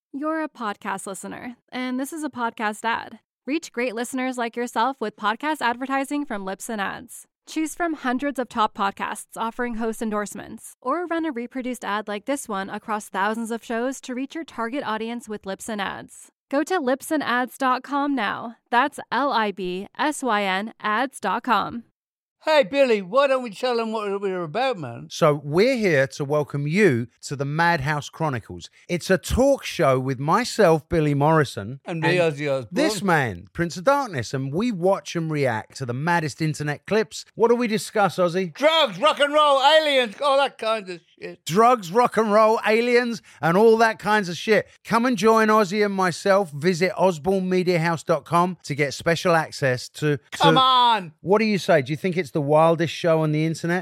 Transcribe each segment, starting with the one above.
You're a podcast listener, and this is a podcast ad. Reach great listeners like yourself with podcast advertising from Libsyn Ads. Choose from hundreds of top podcasts offering host endorsements, or run a reproduced ad like this one across thousands of shows to reach your target audience with Libsyn Ads. Go to libsynads.com now. That's LIBSYN ads.com. Hey, Billy, why don't we tell them what we're about, man? So we're here to welcome you to the Madhouse Chronicles. It's a talk show with myself, Billy Morrison. And me, Ozzy Osbourne. This man, Prince of Darkness. And we watch and react to the maddest internet clips. What do we discuss, Ozzy? Drugs, rock and roll, aliens, all that kind of shit. Drugs, rock and roll, aliens, and all that kinds of shit. Come and join Ozzy and myself. Visit osbornemediahouse.com to get special access to... Come on! What do you say? Do you think it's the wildest show on the internet?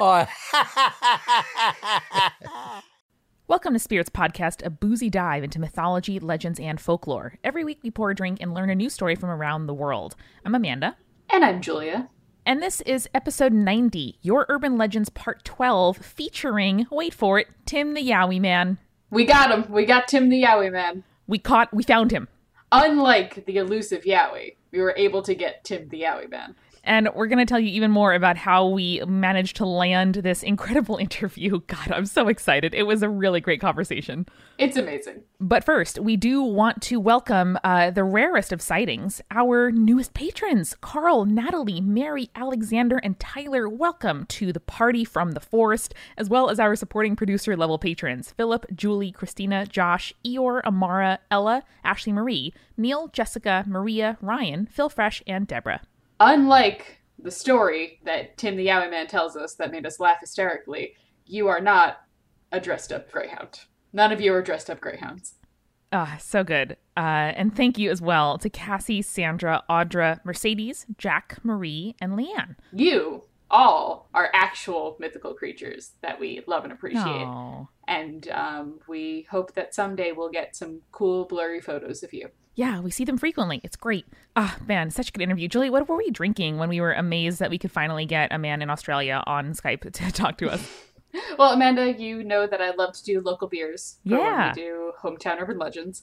Welcome to Spirits Podcast, a boozy dive into mythology, legends, and folklore. Every week we pour a drink and learn a new story from around the world. I'm Amanda. And I'm Julia. And this is episode 90, Your Urban Legends Part 12, featuring, wait for it, Tim the Yowie Man. We got him. We got Tim the Yowie Man. We found him. Unlike the elusive Yowie, we were able to get Tim the Yowie Man. And we're going to tell you even more about how we managed to land this incredible interview. God, I'm so excited. It was a really great conversation. It's amazing. But first, we do want to welcome the rarest of sightings, our newest patrons, Carl, Natalie, Mary, Alexander, and Tyler. Welcome to the party from the forest, as well as our supporting producer level patrons, Philip, Julie, Christina, Josh, Eeyore, Amara, Ella, Ashley Marie, Neil, Jessica, Maria, Ryan, Phil Fresh, and Deborah. Unlike the story that Tim the Yowie Man tells us that made us laugh hysterically, you are not a dressed-up greyhound. None of you are dressed-up greyhounds. So good. And thank you as well to Cassie, Sandra, Audra, Mercedes, Jack, Marie, and Leanne. You all are actual mythical creatures that we love and appreciate. Aww. And we hope that someday we'll get some cool, blurry photos of you. Yeah, we see them frequently. It's great. Man, such a good interview. Julie, what were we drinking when we were amazed that we could finally get a man in Australia on Skype to talk to us? Well, Amanda, you know that I love to do local beers. Yeah. When we do Hometown Urban Legends.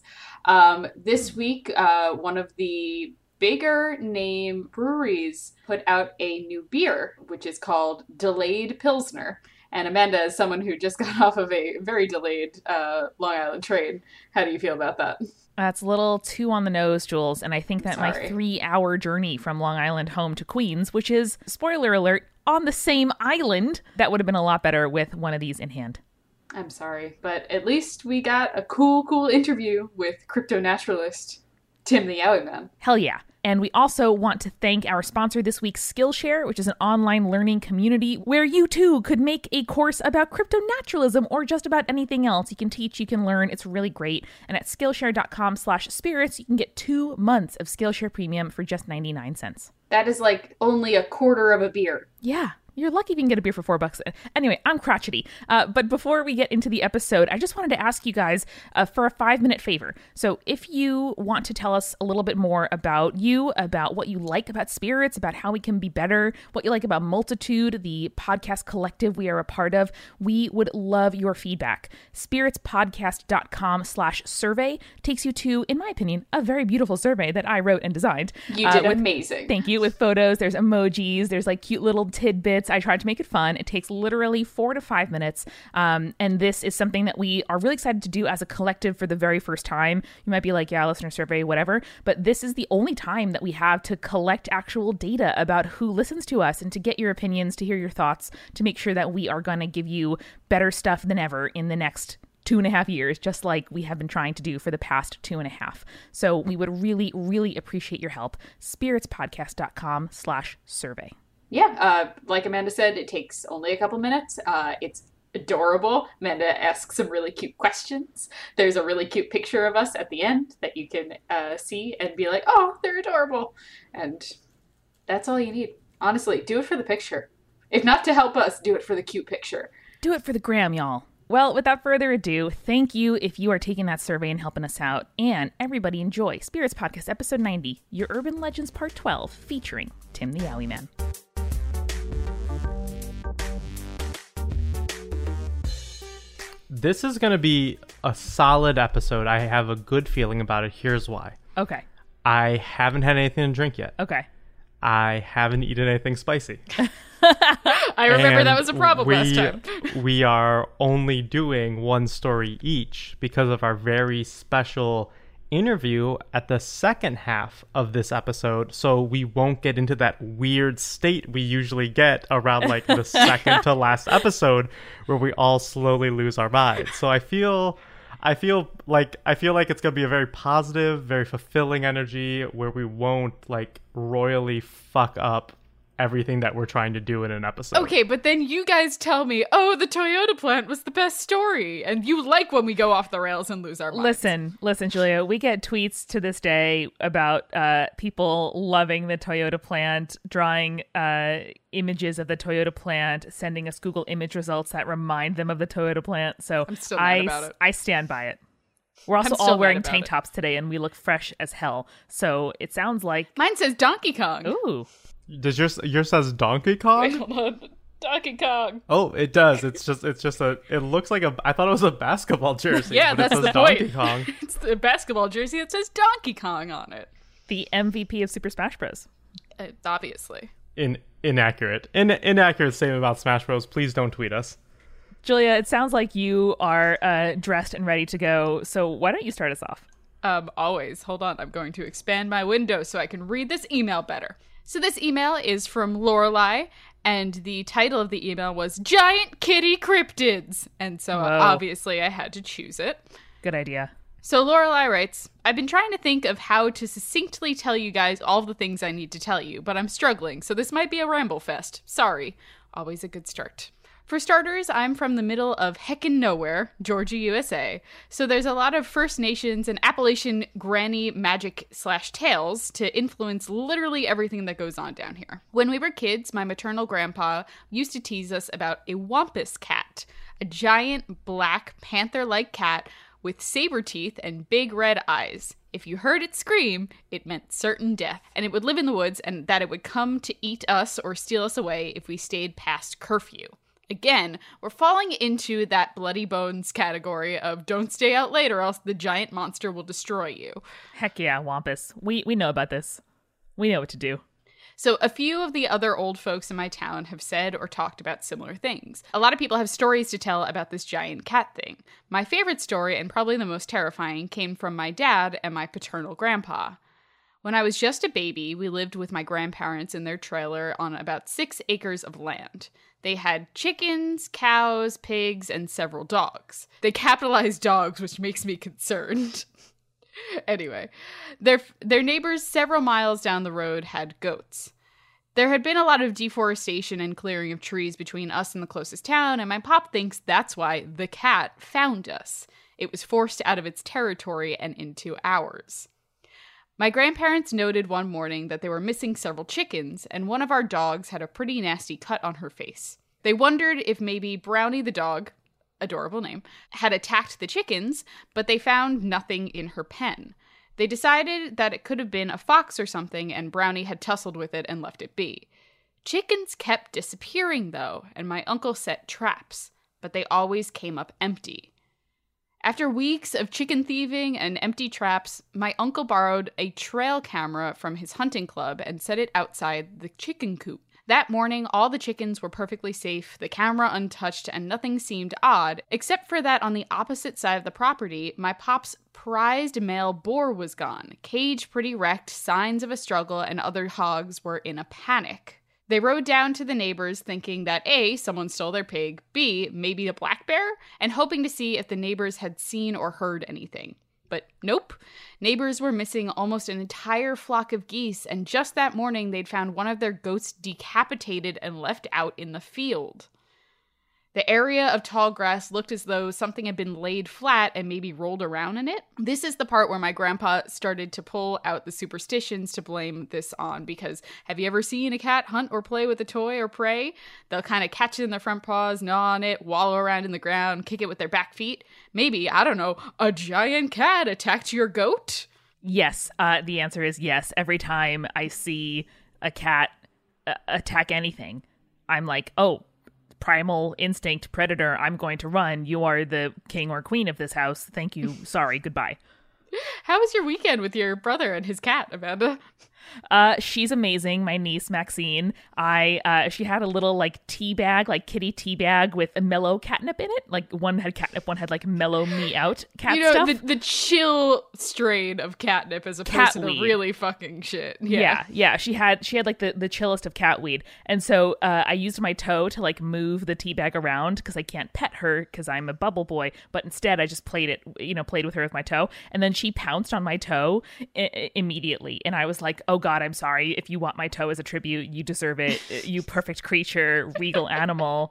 This week, one of the bigger name breweries put out a new beer, which is called Delayed Pilsner. And Amanda, as someone who just got off of a very delayed Long Island train, how do you feel about that? That's a little too on the nose, Jules, and I think that my 3-hour journey from Long Island home to Queens, which is, spoiler alert, on the same island, that would have been a lot better with one of these in hand. I'm sorry, but at least we got a cool interview with crypto-naturalist Tim the Yowie Man. Hell yeah. And we also want to thank our sponsor this week, Skillshare, which is an online learning community where you too could make a course about crypto-naturalism or just about anything else. You can teach, you can learn. It's really great. And at Skillshare.com/spirits, you can get 2 months of Skillshare Premium for just 99 cents. That is like only a quarter of a beer. Yeah. You're lucky if you can get a beer for $4. Anyway, I'm crotchety. But before we get into the episode, I just wanted to ask you guys for a 5-minute favor. So if you want to tell us a little bit more about you, about what you like about spirits, about how we can be better, what you like about Multitude, the podcast collective we are a part of, we would love your feedback. Spiritspodcast.com/survey takes you to, in my opinion, a very beautiful survey that I wrote and designed. You did amazing. Thank you. With photos, there's emojis, there's like cute little tidbits. I tried to make it fun. It takes literally 4 to 5 minutes. And this is something that we are really excited to do as a collective for the very first time. You might be like, yeah, listener survey, whatever. But this is the only time that we have to collect actual data about who listens to us and to get your opinions, to hear your thoughts, to make sure that we are going to give you better stuff than ever in the next 2.5 years, just like we have been trying to do for the past 2.5. So we would really, really appreciate your help. Spiritspodcast.com/survey. Yeah, like Amanda said, it takes only a couple minutes. It's adorable. Amanda asks some really cute questions. There's a really cute picture of us at the end that you can see and be like, oh, they're adorable. And that's all you need. Honestly, do it for the picture. If not to help us, do it for the cute picture. Do it for the gram, y'all. Well, without further ado, thank you if you are taking that survey and helping us out. And everybody enjoy Spirits Podcast episode 90, Your Urban Legends Part 12, featuring Tim the Yowie Man. This is going to be a solid episode. I have a good feeling about it. Here's why. Okay. I haven't had anything to drink yet. Okay. I haven't eaten anything spicy. I remember that was a problem last time. We are only doing one story each because of our very special interview at the second half of this episode, so we won't get into that weird state we usually get around like the second to last episode where we all slowly lose our minds. So I feel like it's gonna be a very positive, very fulfilling energy where we won't like royally fuck up everything that we're trying to do in an episode. Okay, but then you guys tell me, oh, the Toyota plant was the best story, and you like when we go off the rails and lose our minds. Listen, Julia, we get tweets to this day about people loving the Toyota plant, drawing images of the Toyota plant, sending us Google image results that remind them of the Toyota plant. So I'm still mad about it. I stand by it. We're also all wearing tank tops today, and we look fresh as hell. So it sounds like... Mine says Donkey Kong. Ooh. Does yours says Donkey Kong? Wait, hold on. Donkey Kong. Oh, it does. It's just it looks like I thought it was a basketball jersey. Yeah, but that's it says the Donkey point. Kong. It's the basketball jersey that says Donkey Kong on it. The MVP of Super Smash Bros. Obviously. Inaccurate. Inaccurate statement about Smash Bros. Please don't tweet us. Julia, it sounds like you are dressed and ready to go. So why don't you start us off? Always. Hold on. I'm going to expand my window so I can read this email better. So this email is from Lorelei, and the title of the email was Giant Kitty Cryptids. And so obviously I had to choose it. Good idea. So Lorelei writes, I've been trying to think of how to succinctly tell you guys all the things I need to tell you, but I'm struggling, so this might be a ramble fest. Sorry. Always a good start. For starters, I'm from the middle of heckin' nowhere, Georgia, USA, so there's a lot of First Nations and Appalachian granny magic / tales to influence literally everything that goes on down here. When we were kids, my maternal grandpa used to tease us about a wampus cat, a giant black panther-like cat with saber teeth and big red eyes. If you heard it scream, it meant certain death, and it would live in the woods and that it would come to eat us or steal us away if we stayed past curfew. Again, we're falling into that bloody bones category of don't stay out late or else the giant monster will destroy you. Heck yeah, Wampus. We know about this. We know what to do. So a few of the other old folks in my town have said or talked about similar things. A lot of people have stories to tell about this giant cat thing. My favorite story, and probably the most terrifying, came from my dad and my paternal grandpa. When I was just a baby, we lived with my grandparents in their trailer on about 6 acres of land. They had chickens, cows, pigs, and several dogs. They capitalized dogs, which makes me concerned. Anyway, their neighbors several miles down the road had goats. There had been a lot of deforestation and clearing of trees between us and the closest town, and my pop thinks that's why the cat found us. It was forced out of its territory and into ours. My grandparents noted one morning that they were missing several chickens, and one of our dogs had a pretty nasty cut on her face. They wondered if maybe Brownie the dog, adorable name, had attacked the chickens, but they found nothing in her pen. They decided that it could have been a fox or something, and Brownie had tussled with it and left it be. Chickens kept disappearing, though, and my uncle set traps, but they always came up empty. After weeks of chicken thieving and empty traps, my uncle borrowed a trail camera from his hunting club and set it outside the chicken coop. That morning, all the chickens were perfectly safe, the camera untouched, and nothing seemed odd, except for that on the opposite side of the property, my pop's prized male boar was gone, cage pretty wrecked, signs of a struggle, and other hogs were in a panic. They rode down to the neighbors thinking that A, someone stole their pig, B, maybe a black bear, and hoping to see if the neighbors had seen or heard anything. But nope. Neighbors were missing almost an entire flock of geese, and just that morning they'd found one of their goats decapitated and left out in the field. The area of tall grass looked as though something had been laid flat and maybe rolled around in it. This is the part where my grandpa started to pull out the superstitions to blame this on, because have you ever seen a cat hunt or play with a toy or prey? They'll kind of catch it in their front paws, gnaw on it, wallow around in the ground, kick it with their back feet. Maybe, I don't know, a giant cat attacked your goat? Yes, the answer is yes. Every time I see a cat attack anything, I'm like, oh, primal instinct predator. I'm going to run. You are the king or queen of this house. Thank you. Sorry. Goodbye. How was your weekend with your brother and his cat, Amanda? She's amazing. My niece Maxine. She had a little like tea bag, like kitty tea bag with a mellow catnip in it. Like one had catnip, one had like mellow me out cat stuff. The chill strain of catnip as opposed to the really fucking shit. Yeah. She had like the chillest of cat weed, and so I used my toe to like move the tea bag around because I can't pet her because I'm a bubble boy. But instead, I just played with her with my toe, and then she pounced on my toe immediately, and I was like, oh God, I'm sorry. If you want my toe as a tribute, you deserve it. You perfect creature, regal animal.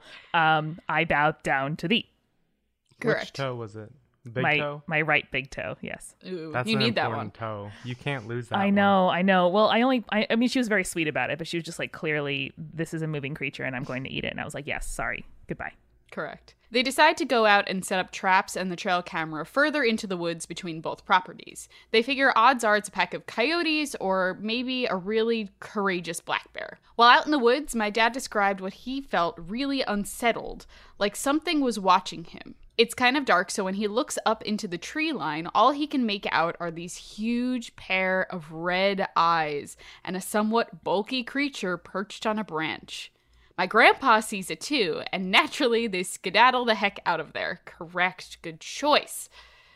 I bow down to thee. Correct. Which toe was it? Big toe? My right big toe, yes. Ooh, That's you an need that important one. toe. You can't lose that I know. Well, I mean, she was very sweet about it, but she was just like, clearly, this is a moving creature and I'm going to eat it. And I was like, yes, sorry. Goodbye. Correct. They decide to go out and set up traps and the trail camera further into the woods between both properties. They figure odds are it's a pack of coyotes or maybe a really courageous black bear. While out in the woods, my dad described what he felt really unsettled, like something was watching him. It's kind of dark, so when he looks up into the tree line, all he can make out are these huge pair of red eyes and a somewhat bulky creature perched on a branch. My grandpa sees it too, and naturally they skedaddle the heck out of there. Correct, good choice.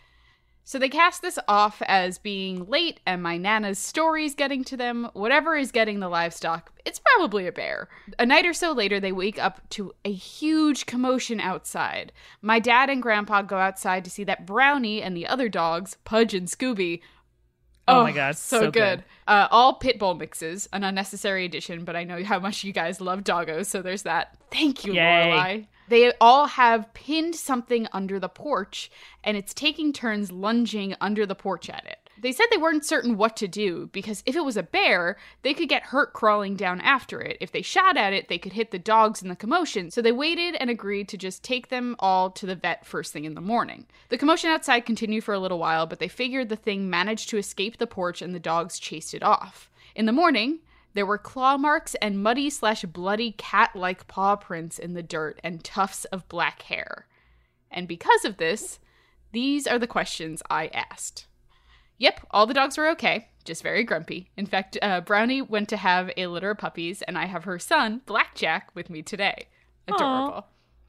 So they cast this off as being late and my Nana's stories getting to them. Whatever is getting the livestock, it's probably a bear. A night or so later, they wake up to a huge commotion outside. My dad and grandpa go outside to see that Brownie and the other dogs, Pudge and Scooby, Oh my God, so good. All pit bull mixes, an unnecessary addition, but I know how much you guys love doggos, so there's that. Thank you, Yay. Lorelai. They all have pinned something under the porch, and it's taking turns lunging under the porch at it. They said they weren't certain what to do, because if it was a bear, they could get hurt crawling down after it. If they shot at it, they could hit the dogs in the commotion, so they waited and agreed to just take them all to the vet first thing in the morning. The commotion outside continued for a little while, but they figured the thing managed to escape the porch and the dogs chased it off. In the morning, there were claw marks and muddy/bloody cat-like paw prints in the dirt and tufts of black hair. And because of this, these are the questions I asked. Yep, all the dogs were okay, just very grumpy. In fact, Brownie went to have a litter of puppies, and I have her son, Blackjack, with me today. Adorable. Aww.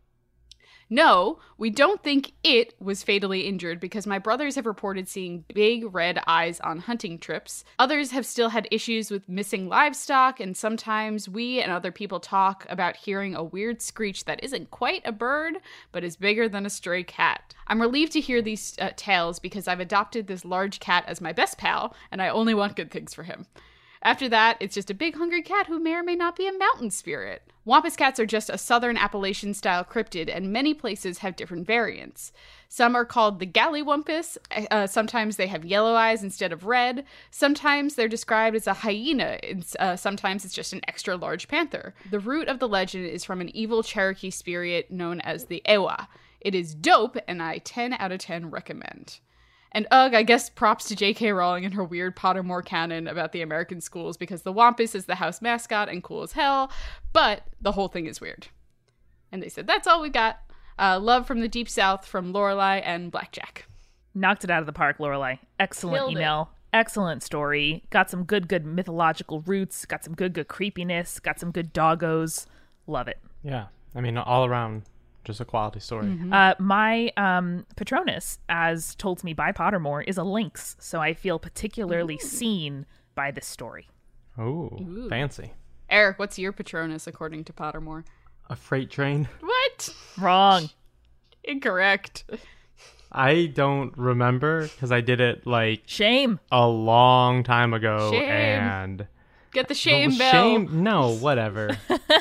No, we don't think it was fatally injured because my brothers have reported seeing big red eyes on hunting trips. Others have still had issues with missing livestock, and sometimes we and other people talk about hearing a weird screech that isn't quite a bird, but is bigger than a stray cat. I'm relieved to hear these tales because I've adopted this large cat as my best pal, and I only want good things for him. After that, it's just a big hungry cat who may or may not be a mountain spirit. Wampus cats are just a southern Appalachian-style cryptid, and many places have different variants. Some are called the gallywampus. Sometimes they have yellow eyes instead of red. Sometimes they're described as a hyena. Sometimes it's just an extra large panther. The root of the legend is from an evil Cherokee spirit known as the Ewa. It is dope, and I 10 out of 10 recommend. And I guess props to J.K. Rowling and her weird Pottermore canon about the American schools because the Wampus is the house mascot and cool as hell, but the whole thing is weird. And they said, that's all we got. Love from the Deep South from Lorelai and Blackjack. Knocked it out of the park, Lorelai. Excellent Killed email. Excellent story. Got some good mythological roots. Got some good creepiness. Got some good doggos. Love it. Yeah. I mean, all around, just a quality story. Mm-hmm. My Patronus, as told to me by Pottermore, is a lynx, so I feel particularly seen by this story. Ooh, fancy. Eric, what's your Patronus according to Pottermore? A freight train? What? Wrong. Incorrect. I don't remember because I did it like shame a long time ago. Shame. And get the shame bell. Shame? No, whatever.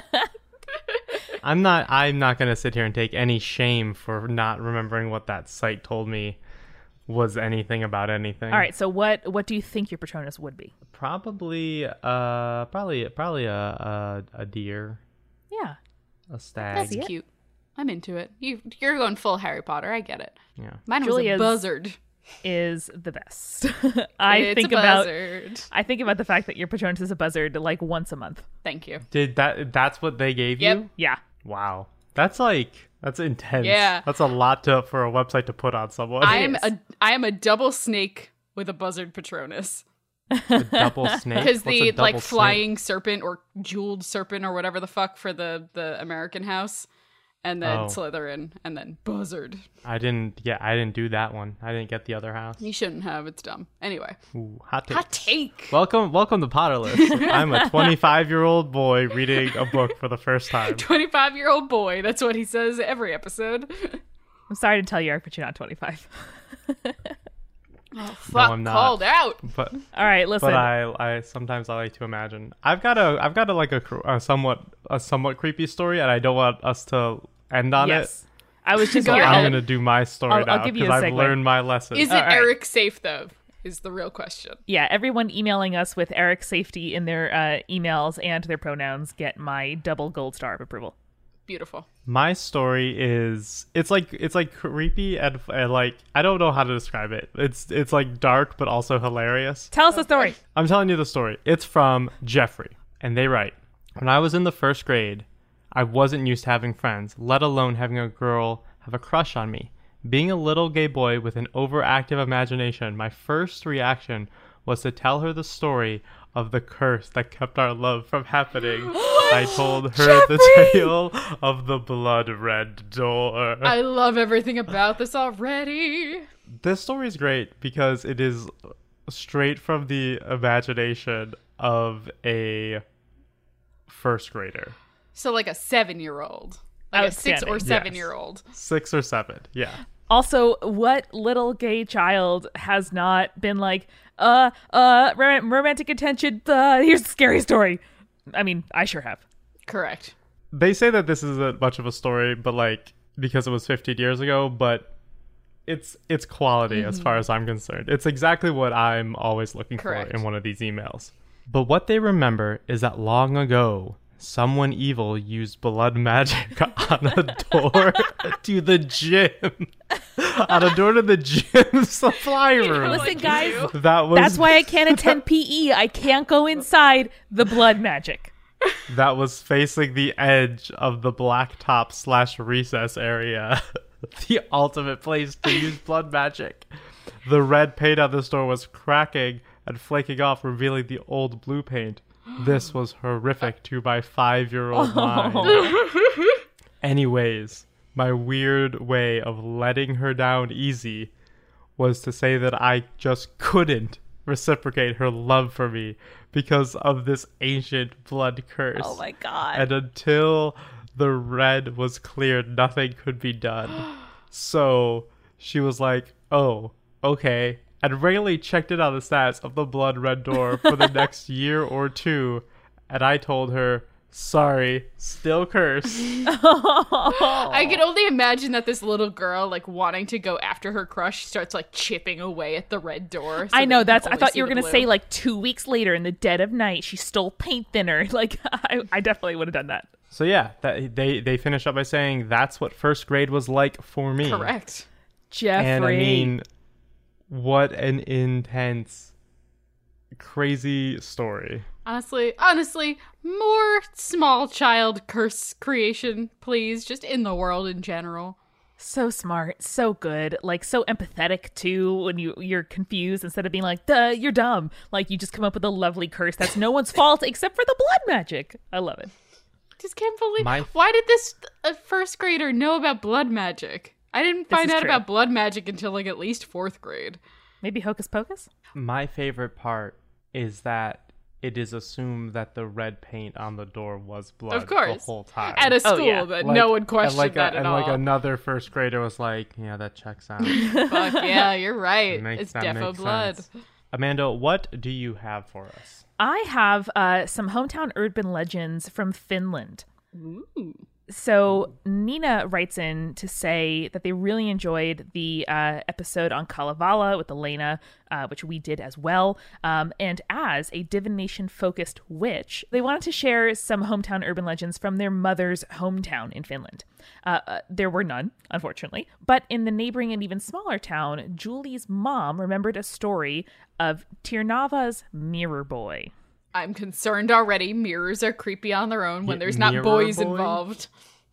I'm not going to sit here and take any shame for not remembering what that site told me was anything about anything. All right, so what do you think your Patronus would be? Probably a deer. Yeah. A stag. That's cute. I'm into it. You're going full Harry Potter. I get it. Yeah. Mine Julia's was a buzzard. Is the best. I think about the fact that your Patronus is a buzzard like once a month. Thank you. That's what they gave you? Yeah. Wow. That's intense. Yeah. That's a lot for a website to put on someone. I am a double snake with a buzzard Patronus. A double snake? Because What's a the like double flying serpent or jeweled serpent or whatever the fuck for the American house, and then Slytherin, and then buzzard. I didn't do that one. I didn't get the other house. You shouldn't have. It's dumb. Anyway. Ooh, hot Hot take. Welcome to Potterless. I'm a 25-year-old boy reading a book for the first time. 25-year-old boy. That's what he says every episode. I'm sorry to tell you, Eric, but you're not 25. Oh, fuck, I'm not. Called out. But All right, listen. But I sometimes I like to imagine. I've got a like a somewhat creepy story, and I don't want us to end on yes. it. I was just Go going ahead. I'm gonna do my story now I'll give you because a I've segue. learned my lesson. Is it All right. Eric safe, though? Is the real question. Yeah, everyone emailing us with Eric Safety in their emails and their pronouns get my double gold star of approval. Beautiful. My story is it's like creepy and like I don't know how to describe it. It's like dark but also hilarious. Tell us the story. I'm telling you the story. It's from Jeffrey, and they write, when I was in the first grade, I wasn't used to having friends, let alone having a girl have a crush on me. Being a little gay boy with an overactive imagination, my first reaction was to tell her the story of the curse that kept our love from happening. I told her the tale of the blood red door. I love everything about this already. This story is great because it is straight from the imagination of a first grader. So like a 7-year-old. Like a 6 or Outstanding. 7-year-old. 6 or 7, yeah. Also, what little gay child has not been like, romantic attention, here's the scary story. I mean, I sure have. Correct. They say that this isn't much of a story, but like because it was 15 years ago, but it's quality as far as I'm concerned. It's exactly what I'm always looking Correct. for in one of these emails. But what they remember is that long ago, someone evil used blood magic on a door to the gym. On a door to the gym supply room. Listen, guys, That's why I can't attend PE. I can't go inside the blood magic. That was facing the edge of the blacktop / recess area. The ultimate place to use blood magic. The red paint on this door was cracking and flaking off, revealing the old blue paint. This was horrific to my 5-year-old mind. Anyways, my weird way of letting her down easy was to say that I just couldn't reciprocate her love for me because of this ancient blood curse. Oh my god. And until the red was cleared, nothing could be done. So she was like, oh, okay. And regularly checked it on the stats of the blood red door for the next year or two. And I told her, sorry, still cursed. I can only imagine that this little girl, like wanting to go after her crush, starts like chipping away at the red door. I know, I I thought you were going to say like 2 weeks later in the dead of night, she stole paint thinner. Like, I definitely would have done that. So yeah, they finish up by saying that's what first grade was like for me. Correct. Jeffrey. And I mean, what an intense, crazy story. Honestly, more small child curse creation, please, just in the world in general. So smart, so good, like so empathetic too when you're confused instead of being like, duh, you're dumb. Like you just come up with a lovely curse that's no one's fault except for the blood magic. I love it. Just can't believe. Why did this first grader know about blood magic? I didn't find out about blood magic until like at least 4th grade. Maybe Hocus Pocus? My favorite part is that it is assumed that the red paint on the door was blood Of course. the whole time. At a school that no one questioned that at all. And like another first grader was like, yeah, that checks out. Fuck yeah, you're right. It's that defo makes blood. sense. Amanda, what do you have for us? I have some hometown urban legends from Finland. Ooh. So Nina writes in to say that they really enjoyed the episode on Kalevala with Elena, which we did as well. And as a divination-focused witch, they wanted to share some hometown urban legends from their mother's hometown in Finland. There were none, unfortunately. But in the neighboring and even smaller town, Julie's mom remembered a story of Tirnava's mirror boy. I'm concerned already. Mirrors are creepy on their own when there's not boys boy? involved.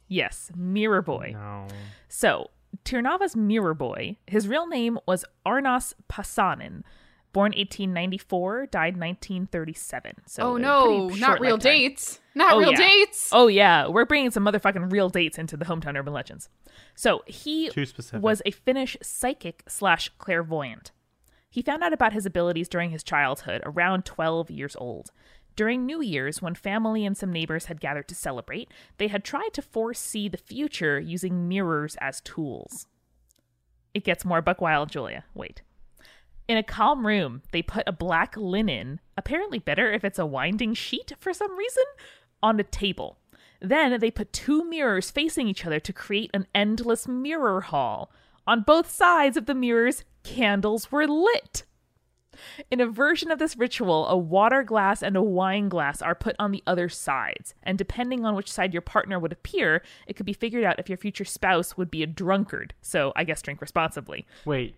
Yes, Mirror Boy. No. So, Tirnava's Mirror Boy, his real name was Arnas Pasanen. Born 1894, died 1937. So Oh a no, pretty not short real lifetime. dates. Not Oh, real yeah. dates. Oh yeah, we're bringing some motherfucking real dates into the Hometown Urban Legends. So he Too specific. was a Finnish psychic / clairvoyant. He found out about his abilities during his childhood, around 12 years old. During New Year's, when family and some neighbors had gathered to celebrate, they had tried to foresee the future using mirrors as tools. It gets more buck wild, Julia. Wait. In a calm room, they put a black linen, apparently better if it's a winding sheet for some reason, on a table. Then they put 2 mirrors facing each other to create an endless mirror hall. On both sides of the mirrors, candles were lit. In a version of this ritual, a water glass and a wine glass are put on the other sides, and depending on which side your partner would appear, it could be figured out if your future spouse would be a drunkard. So I guess drink responsibly. Wait.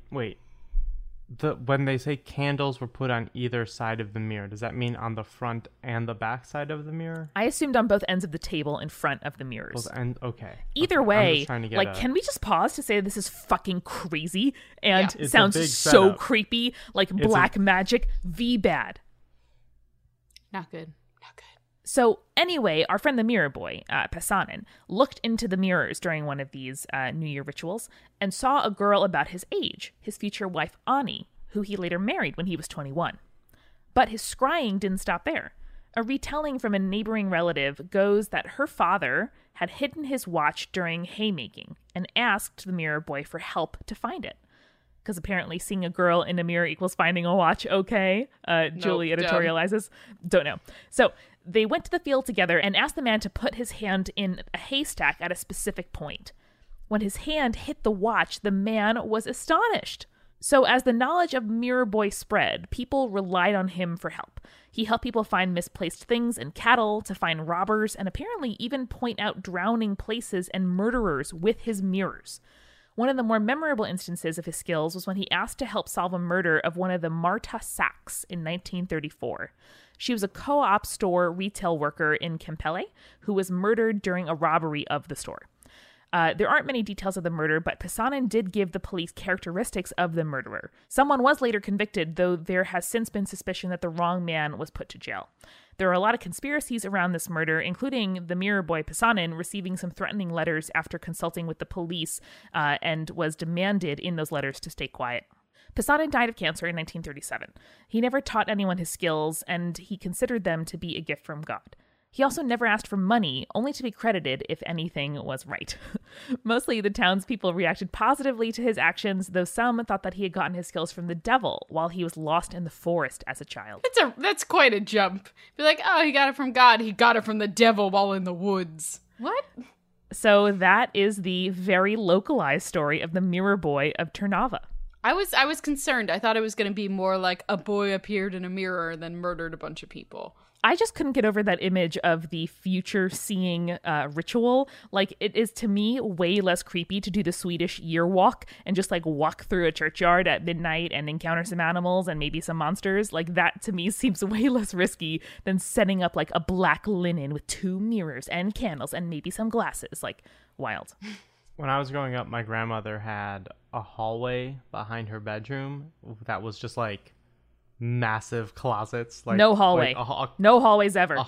When they say candles were put on either side of the mirror, does that mean on the front and the back side of the mirror? I assumed on both ends of the table in front of the mirrors. Okay. Either Okay. I'm way, just trying to get like, can we just pause to say this is fucking crazy and Yeah. It's a sounds big so setup. creepy, like black magic, V bad. Not good. Not good. So anyway, our friend the Mirror Boy, Pasanen, looked into the mirrors during one of these New Year rituals and saw a girl about his age, his future wife Ani, who he later married when he was 21. But his scrying didn't stop there. A retelling from a neighboring relative goes that her father had hidden his watch during haymaking and asked the Mirror Boy for help to find it. Because apparently seeing a girl in a mirror equals finding a watch, okay? Julie dumb. editorializes. Don't know. So they went to the field together and asked the man to put his hand in a haystack at a specific point. When his hand hit the watch, the man was astonished. So as the knowledge of Mirror Boy spread, people relied on him for help. He helped people find misplaced things and cattle, to find robbers, and apparently even point out drowning places and murderers with his mirrors. One of the more memorable instances of his skills was when he asked to help solve a murder of one of the Marta Sachs in 1934. She was a co-op store retail worker in Kempele who was murdered during a robbery of the store. There aren't many details of the murder, but Pasanen did give the police characteristics of the murderer. Someone was later convicted, though there has since been suspicion that the wrong man was put to jail. There are a lot of conspiracies around this murder, including the Mirror Boy Pasanen receiving some threatening letters after consulting with the police and was demanded in those letters to stay quiet. Pasanen died of cancer in 1937. He never taught anyone his skills, and he considered them to be a gift from God. He also never asked for money, only to be credited if anything was right. Mostly, the townspeople reacted positively to his actions, though some thought that he had gotten his skills from the devil while he was lost in the forest as a child. That's quite a jump. Be like, oh, he got it from God. He got it from the devil while in the woods. What? So that is the very localized story of the Mirror Boy of Ternava. I was concerned. I thought it was going to be more like a boy appeared in a mirror and then murdered a bunch of people. I just couldn't get over that image of the future seeing ritual. Like, it is to me way less creepy to do the Swedish year walk and just like walk through a churchyard at midnight and encounter some animals and maybe some monsters. Like, that to me seems way less risky than setting up like a black linen with 2 mirrors and candles and maybe some glasses. Like, wild. When I was growing up, my grandmother had a hallway behind her bedroom that was just like massive closets. Like, No hallway. No hallways ever.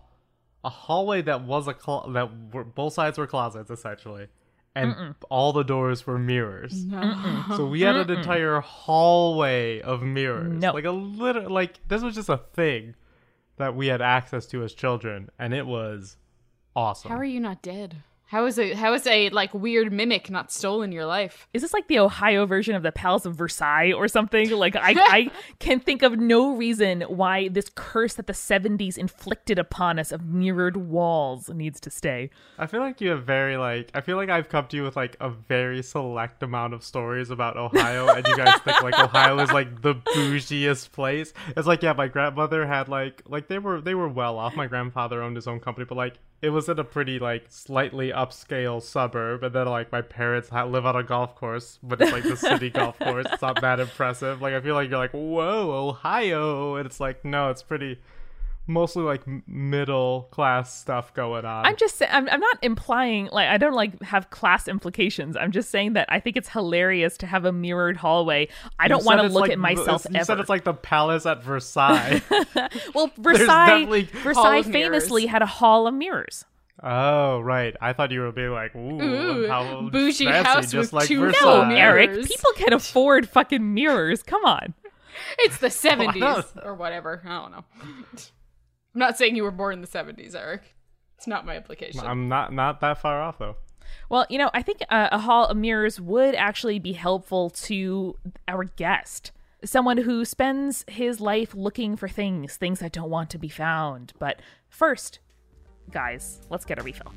A hallway that was both sides were closets essentially, and all the doors were mirrors. No. So we had an entire hallway of mirrors. No. Like a little, like this was just a thing that we had access to as children, and it was awesome. How are you not dead? How is a like weird mimic not stolen your life? Is this like the Ohio version of the Palace of Versailles or something? Like, I can think of no reason why this curse that the 70s inflicted upon us of mirrored walls needs to stay. I feel like you have I feel like I've come to you with like a very select amount of stories about Ohio, and you guys think like Ohio is like the bougiest place. It's like, yeah, my grandmother had like they were well off. My grandfather owned his own company, but like it was in a pretty like slightly upscale suburb, and then like my parents live on a golf course, but it's like the city golf course. It's not that impressive. Like I feel like you're like, whoa, Ohio, and it's like, no, it's pretty mostly like middle class stuff going on. I'm just saying, I'm not implying, like, I don't like have class implications. I'm just saying that I think it's hilarious to have a mirrored hallway. I don't want to look at myself ever. You said it's like the palace at Versailles. Well, Versailles Hall of famously mirrors. had a hall of mirrors. Oh, right. I thought you were being like, ooh, how bougie fancy, house just with like 2 Versailles. full No, mirrors. Eric, people can afford fucking mirrors. Come on. It's the 70s or whatever. I don't know. I'm not saying you were born in the 70s, Eric. It's not my implication. I'm not that far off, though. Well, you know, I think a hall of mirrors would actually be helpful to our guest. Someone who spends his life looking for things that don't want to be found. But first, guys, let's get a refill.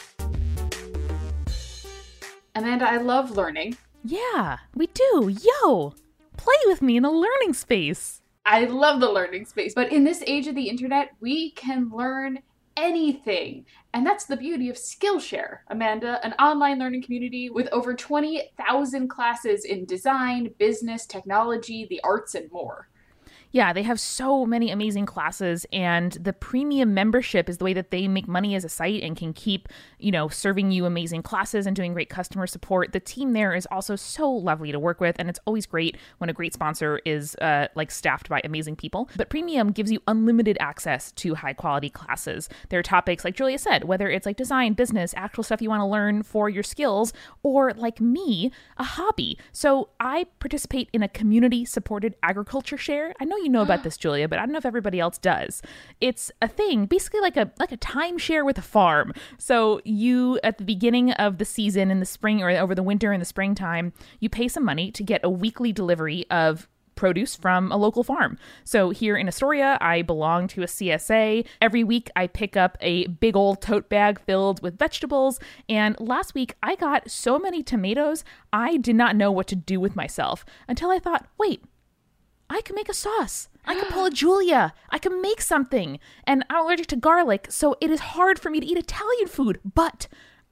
Amanda, I love learning. Yeah, we do. Yo, play with me in a learning space. I love the learning space, but in this age of the internet, we can learn anything. And that's the beauty of Skillshare, Amanda, an online learning community with over 20,000 classes in design, business, technology, the arts, and more. Yeah, they have so many amazing classes, and the premium membership is the way that they make money as a site and can keep, you know, serving you amazing classes and doing great customer support. The team there is also so lovely to work with, and it's always great when a great sponsor is staffed by amazing people. But premium gives you unlimited access to high quality classes. There are topics, like Julia said, whether it's like design, business, actual stuff you want to learn for your skills, or like me, a hobby. So I participate in a community supported agriculture share. I know you know about this, Julia, but I don't know if everybody else does. It's a thing, basically like a timeshare with a farm. So you, at the beginning of the season in the spring or over the winter and the springtime, you pay some money to get a weekly delivery of produce from a local farm. So here in Astoria, I belong to a CSA. Every week I pick up a big old tote bag filled with vegetables. And last week I got so many tomatoes, I did not know what to do with myself until I thought, wait, I can make a sauce. I can pull a Julia. I can make something. And I'm allergic to garlic, so it is hard for me to eat Italian food. But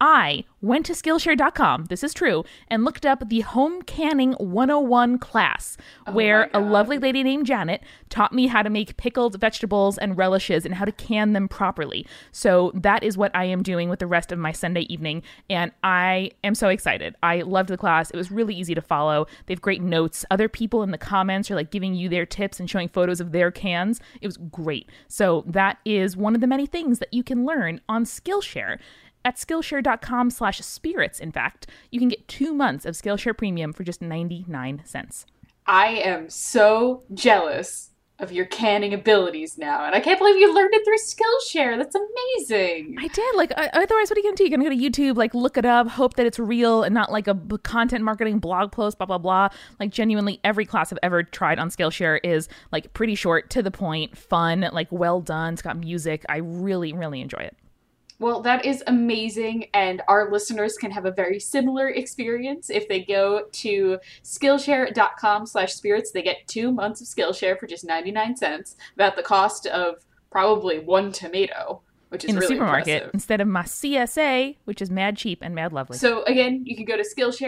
I went to Skillshare.com, this is true, and looked up the Home Canning 101 class, where a lovely lady named Janet taught me how to make pickled vegetables and relishes and how to can them properly. So that is what I am doing with the rest of my Sunday evening, and I am so excited. I loved the class. It was really easy to follow. They have great notes. Other people in the comments are like giving you their tips and showing photos of their cans. It was great. So that is one of the many things that you can learn on Skillshare. At Skillshare.com/spirits, in fact, you can get 2 months of Skillshare Premium for just 99 cents. I am so jealous of your canning abilities now, and I can't believe you learned it through Skillshare. That's amazing. I did. Like, otherwise, what are you going to do? You're going to go to YouTube, like, look it up, hope that it's real and not like a content marketing blog post, blah, blah, blah. Like, genuinely, every class I've ever tried on Skillshare is, like, pretty short, to the point, fun, like, well done. It's got music. I really, really enjoy it. Well, that is amazing, and our listeners can have a very similar experience if they go to Skillshare.com/spirits. They get 2 months of Skillshare for just 99 cents, about the cost of probably 1 tomato, which is in the really supermarket impressive. Instead of my CSA, which is mad cheap and mad lovely. So again, you can go to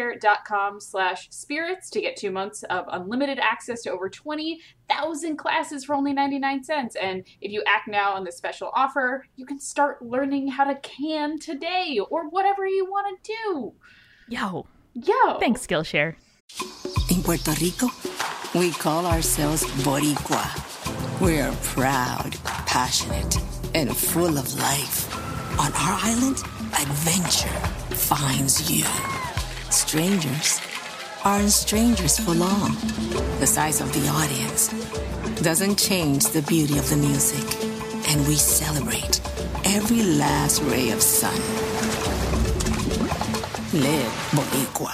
Skillshare.com/spirits to get 2 months of unlimited access to over 20,000 classes for only 99 cents. And if you act now on this special offer, you can start learning how to can today or whatever you want to do. Yo. Thanks, Skillshare. In Puerto Rico, we call ourselves Boricua. We're proud, passionate, and full of life. On our island, adventure finds you. Strangers aren't strangers for long. The size of the audience doesn't change the beauty of the music, and we celebrate every last ray of sun. Live Boricua.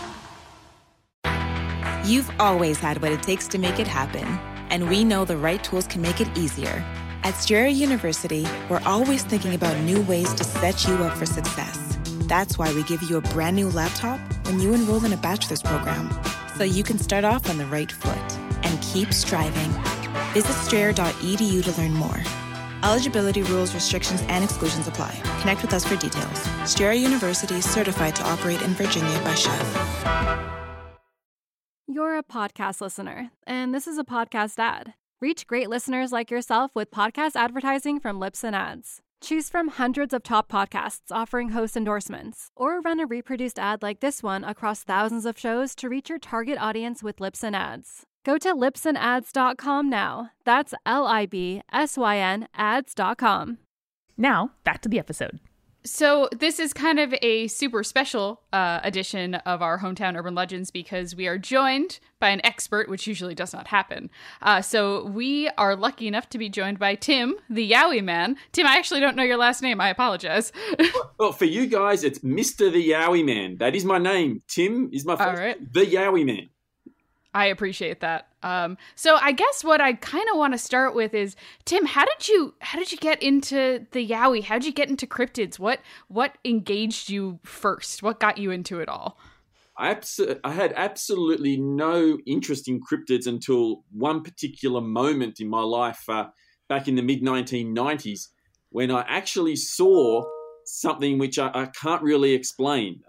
You've always had what it takes to make it happen, and we know the right tools can make it easier. At Strayer University, we're always thinking about new ways to set you up for success. That's why we give you a brand new laptop when you enroll in a bachelor's program, so you can start off on the right foot and keep striving. Visit strayer.edu to learn more. Eligibility rules, restrictions, and exclusions apply. Connect with us for details. Strayer University is certified to operate in Virginia by SCHEV. You're a podcast listener, and this is a podcast ad. Reach great listeners like yourself with podcast advertising from Lips and Ads. Choose from hundreds of top podcasts offering host endorsements, or run a reproduced ad like this one across thousands of shows to reach your target audience with Lips and Ads. Go to lipsandads.com now. That's LIBSYN ads.com. Now, back to the episode. So this is kind of a super special edition of our Hometown Urban Legends because we are joined by an expert, which usually does not happen. So we are lucky enough to be joined by Tim, the Yowie Man. Tim, I actually don't know your last name. I apologize. Well, for you guys, it's Mr. the Yowie Man. That is my name. Tim is my first name. The Yowie Man. I appreciate that. So I guess what I kind of want to start with is, Tim, how did you get into the Yowie? How did you get into cryptids? What engaged you first? What got you into it all? I had absolutely no interest in cryptids until one particular moment in my life back in the mid-1990s when I actually saw something which I can't really explain.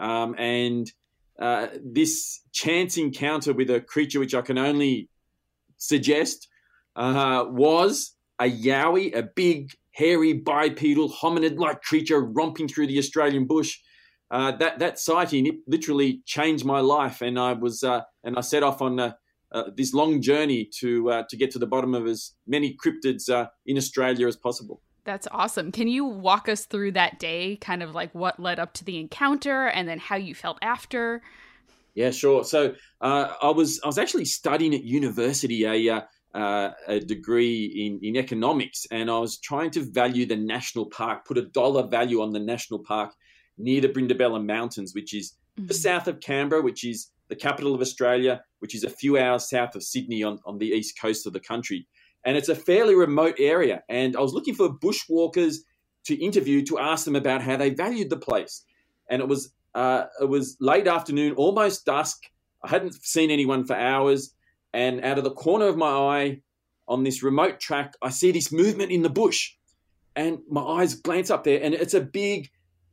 This chance encounter with a creature which I can only suggest was a Yowie, a big, hairy, bipedal, hominid-like creature romping through the Australian bush. That sighting, it literally changed my life, and I set off on this long journey to get to the bottom of as many cryptids in Australia as possible. That's awesome. Can you walk us through that day, kind of like what led up to the encounter and then how you felt after? Yeah, sure. So I was actually studying at university a degree in economics, and I was trying to value the national park, put a dollar value on the national park near the Brindabella Mountains, which is just south of Canberra, which is the capital of Australia, which is a few hours south of Sydney on the east coast of the country. And it's a fairly remote area. And I was looking for bushwalkers to interview to ask them about how they valued the place. And it was late afternoon, almost dusk. I hadn't seen anyone for hours. And out of the corner of my eye on this remote track, I see this movement in the bush. And my eyes glance up there, and it's a big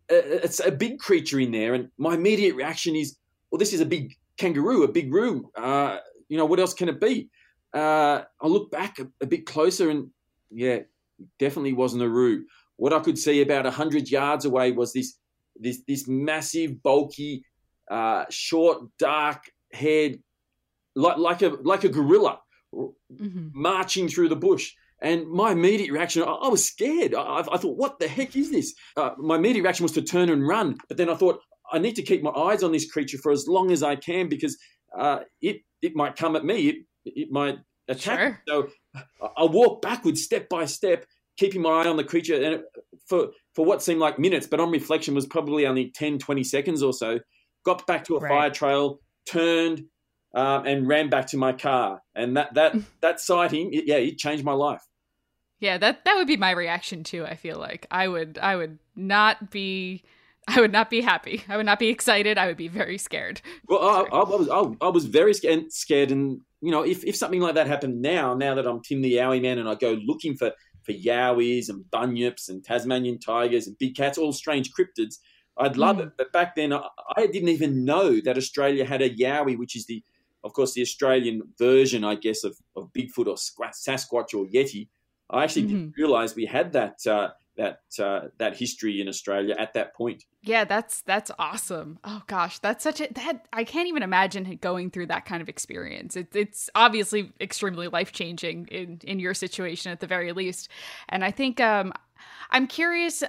creature in there. And my immediate reaction is, well, this is a big kangaroo, a big roo. What else can it be? I look back a bit closer, and yeah, definitely wasn't a roo. What I could see about 100 yards away was this massive, bulky, short, dark-haired, like a gorilla, marching through the bush. And my immediate reaction, I was scared. I thought, what the heck is this? My immediate reaction was to turn and run, but then I thought, I need to keep my eyes on this creature for as long as I can because it might come at me. It might attack. Sure. So I walked backwards step by step, keeping my eye on the creature, and for what seemed like minutes, but on reflection was probably only 10, 20 seconds or so, got back to a fire trail, turned, and ran back to my car. And that sighting, it changed my life. Yeah, that would be my reaction too. I feel like I would not be happy. I would not be excited. I would be very scared. Well, I was very scared, and if something like that happened now that I'm Tim the Yowie Man and I go looking for yowies and bunyips and Tasmanian tigers and big cats, all strange cryptids, I'd love it. But back then, I didn't even know that Australia had a yowie, which is of course, the Australian version, I guess, of Bigfoot or Sasquatch or Yeti. I actually didn't realize we had that history in Australia at that point. Yeah, that's awesome. Oh gosh, that's I can't even imagine going through that kind of experience. It's obviously extremely life-changing in your situation at the very least. And I think I'm curious,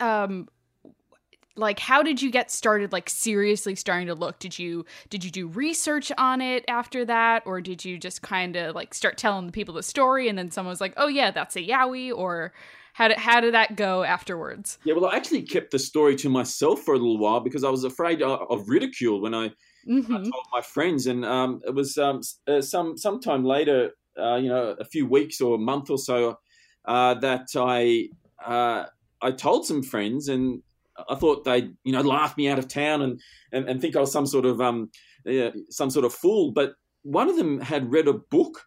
like, how did you get started, like, seriously starting to look? Did you do research on it after that, or did you just kind of like start telling the people the story and then someone was like, oh yeah, that's a yowie? Or how did that go afterwards? Yeah, well, I actually kept the story to myself for a little while because I was afraid of ridicule when I told my friends. And it was sometime later, a few weeks or a month or so, that I told some friends, and I thought they'd laugh me out of town and think I was some sort of fool. But one of them had read a book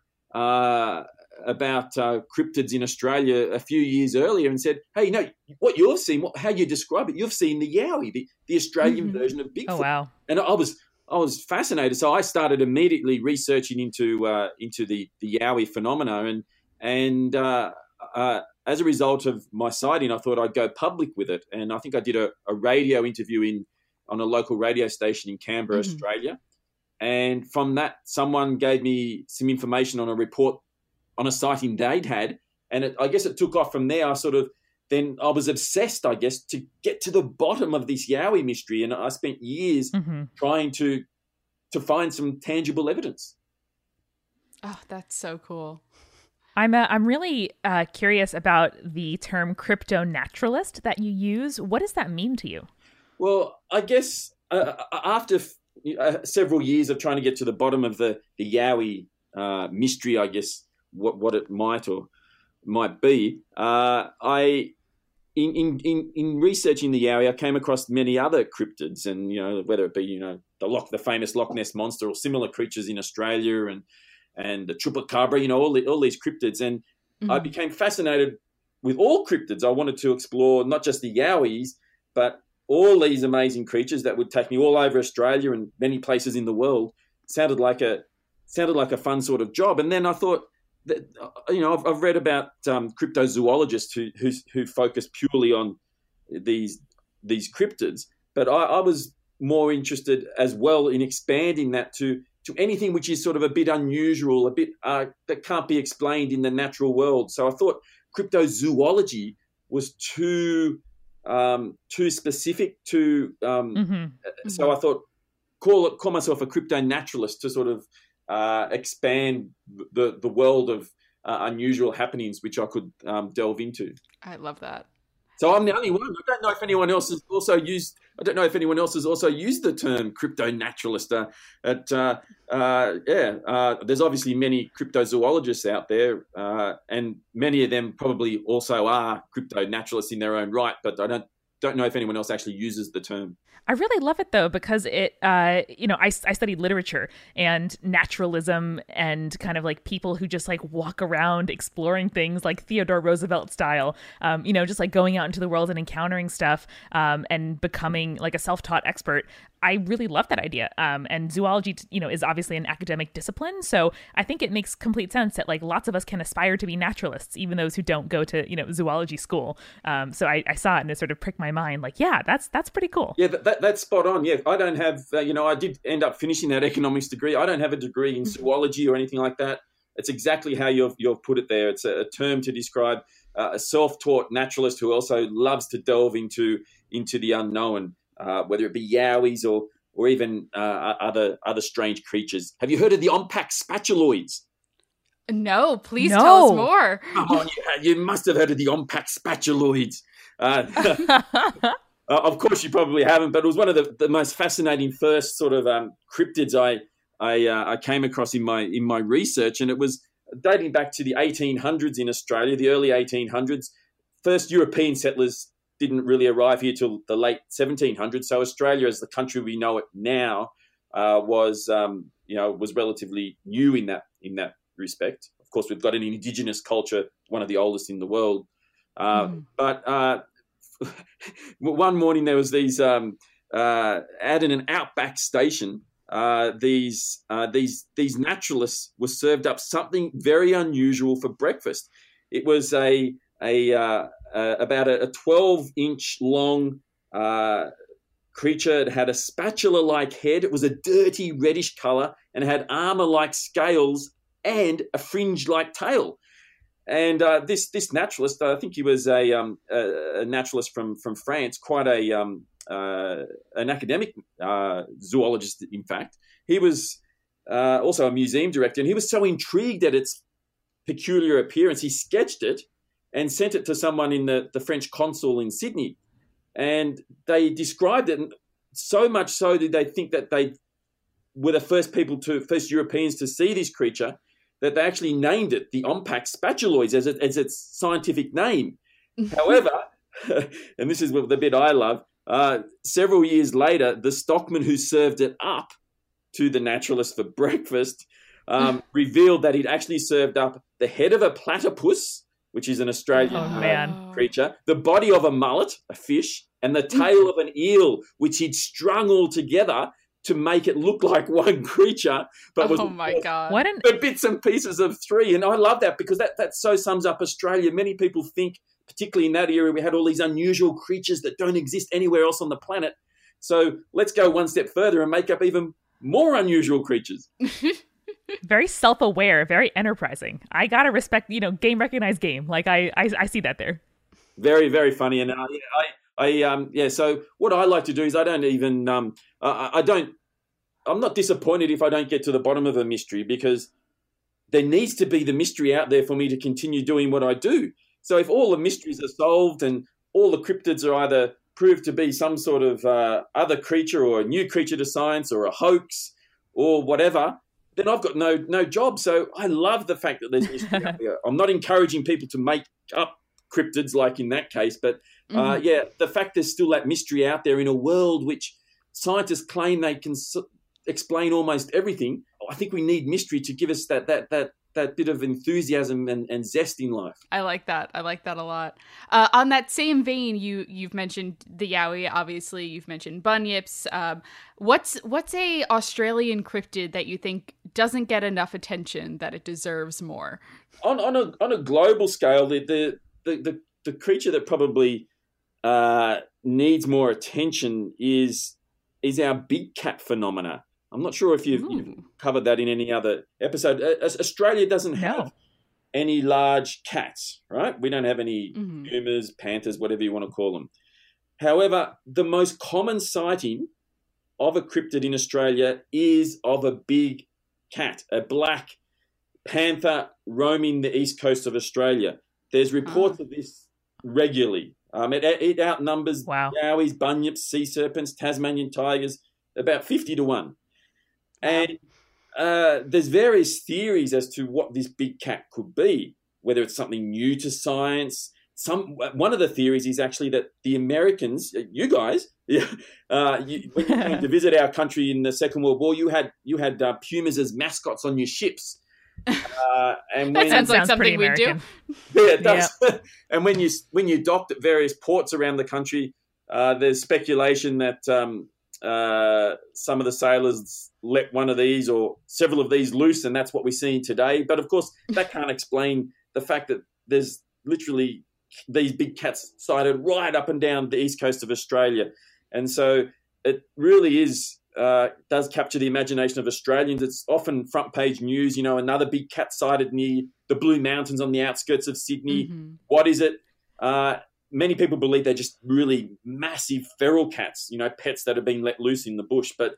about cryptids in Australia a few years earlier and said, hey, what you've seen, how you describe it, you've seen the yowie, the Australian version of Bigfoot. Oh, wow. And I was fascinated. So I started immediately researching into the yowie phenomena. And as a result of my sighting, I thought I'd go public with it. And I think I did a radio interview on a local radio station in Canberra, Australia. And from that, someone gave me some information on a report on a sighting they'd had. And I guess it took off from there. Then I was obsessed, I guess, to get to the bottom of this Yowie mystery. And I spent years trying to find some tangible evidence. Oh, that's so cool. I'm really curious about the term crypto-naturalist that you use. What does that mean to you? Well, I guess after several years of trying to get to the bottom of the Yowie mystery, I guess what it might be, in researching the Yowie, I came across many other cryptids, and whether it be the famous Loch Ness monster or similar creatures in Australia and the chupacabra, all these cryptids. And I became fascinated with all cryptids. I wanted to explore not just the Yowies, but all these amazing creatures that would take me all over Australia and many places in the world. Sounded like a fun sort of job. And then I thought that, I've read about cryptozoologists who focus purely on these cryptids, but I was more interested as well in expanding that to anything which is sort of a bit unusual, a bit that can't be explained in the natural world. So I thought cryptozoology was too specific to. So I thought call myself a crypto-naturalist to sort of expand the world of unusual happenings which I could delve into. I love that. So I'm the only one. I don't know if anyone else has also used. The term crypto-naturalist. There's obviously many cryptozoologists out there, and many of them probably also are crypto-naturalists in their own right. But I don't know if anyone else actually uses the term. I really love it, though, because it, I studied literature and naturalism and kind of like people who just like walk around exploring things like Theodore Roosevelt style, just like going out into the world and encountering stuff and becoming like a self-taught expert. I really love that idea. And zoology, is obviously an academic discipline. So I think it makes complete sense that like lots of us can aspire to be naturalists, even those who don't go to, zoology school. So I saw it and it sort of pricked my mind like, yeah, that's pretty cool. Yeah, that's spot on. Yeah, I don't have, I did end up finishing that economics degree. I don't have a degree in zoology or anything like that. It's exactly how you've put it there. It's a term to describe a self-taught naturalist who also loves to delve into the unknown. Whether it be Yowies or even other strange creatures. Have you heard of the Ompax spatuloids? No, please tell us more. Come on, you must have heard of the Ompax spatuloids. Of course, you probably haven't, but it was one of the most fascinating first sort of cryptids I came across in my research, and it was dating back to the 1800s in Australia, the early 1800s. First European settlers didn't really arrive here till the late 1700s. So Australia, as the country we know it now, was relatively new in that respect. Of course, we've got an indigenous culture, one of the oldest in the world. But one morning there was these at an outback station. These naturalists were served up something very unusual for breakfast. It was about a 12-inch long creature. It had a spatula-like head. It was a dirty reddish color and it had armor-like scales and a fringe-like tail. And this naturalist, I think he was a naturalist from France, quite an academic zoologist, in fact. He was also a museum director, and he was so intrigued at its peculiar appearance, he sketched it and sent it to someone in the French consul in Sydney. And they described it, and so much so did they think that they were the first Europeans to see this creature, that they actually named it the Ompax spatuloids as its scientific name. However, and this is the bit I love, several years later, the stockman who served it up to the naturalist for breakfast revealed that he'd actually served up the head of a platypus, which is an Australian creature, the body of a mullet, a fish, and the tail of an eel, which he'd strung all together to make it look like one creature, but was Oh my God. What an the bits and pieces of three. And I love that because that so sums up Australia. Many people think, particularly in that era, we had all these unusual creatures that don't exist anywhere else on the planet. So let's go one step further and make up even more unusual creatures. very self-aware, very enterprising. I gotta respect, game recognized game. Like I see that there. Very, very funny. And so what I like to do is I don't even, I'm not disappointed if I don't get to the bottom of a mystery, because there needs to be the mystery out there for me to continue doing what I do. So if all the mysteries are solved and all the cryptids are either proved to be some sort of other creature or a new creature to science or a hoax or whatever, then I've got no job. So I love the fact that there's mystery out there. I'm not encouraging people to make up cryptids like in that case, but the fact there's still that mystery out there in a world which scientists claim they can explain almost everything. I think we need mystery to give us that bit of enthusiasm and zest in life. I like that. I like that a lot. On that same vein, you've mentioned the Yowie, obviously. You've mentioned bunyips. What's a Australian cryptid that you think doesn't get enough attention that it deserves more? On a global scale, the creature that probably needs more attention is our big cat phenomena. I'm not sure if you've covered that in any other episode. Australia doesn't have any large cats, right? We don't have any pumas, panthers, whatever you want to call them. However, the most common sighting of a cryptid in Australia is of a big cat, a black panther roaming the east coast of Australia. There's reports of this regularly. It outnumbers yowies, bunyips, sea serpents, Tasmanian tigers, about 50-1. And there's various theories as to what this big cat could be, whether it's something new to science. One of the theories is actually that the Americans, you guys, when you came to visit our country in the Second World War, you had pumas as mascots on your ships. And that sounds like something we do. Yeah, it does. Yeah. And when you docked at various ports around the country, there's speculation that some of the sailors let one of these or several of these loose, and that's what we're seeing today. But of course, that can't explain the fact that there's literally these big cats sighted right up and down the east coast of Australia. And so it really is does capture the imagination of Australians. It's often front page news, another big cat sighted near the Blue Mountains on the outskirts of Sydney. What is it? Many people believe they're just really massive feral cats, pets that have been let loose in the bush. But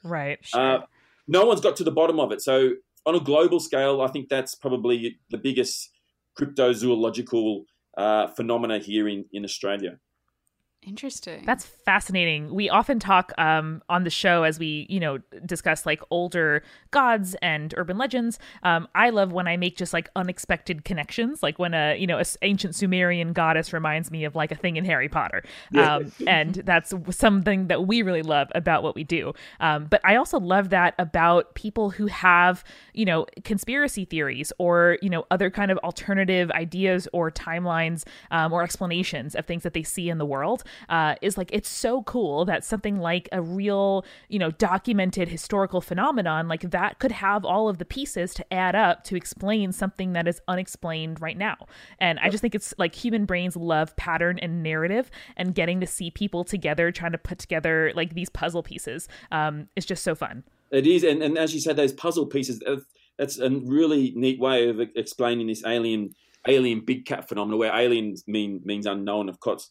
no one's got to the bottom of it. So on a global scale, I think that's probably the biggest cryptozoological phenomena here in Australia. Interesting. That's fascinating. We often talk on the show as we, discuss like older gods and urban legends. I love when I make just like unexpected connections, like when a ancient Sumerian goddess reminds me of like a thing in Harry Potter. And that's something that we really love about what we do. But I also love that about people who have, conspiracy theories or, other kind of alternative ideas or timelines or explanations of things that they see in the world. Is like, it's so cool that something like a real, documented historical phenomenon like that could have all of the pieces to add up to explain something that is unexplained right now. And I just think it's like human brains love pattern and narrative, and getting to see people together trying to put together like these puzzle pieces is just so fun. It is. And as you said, those puzzle pieces, that's a really neat way of explaining this alien big cat phenomenon, where aliens means unknown. Of course,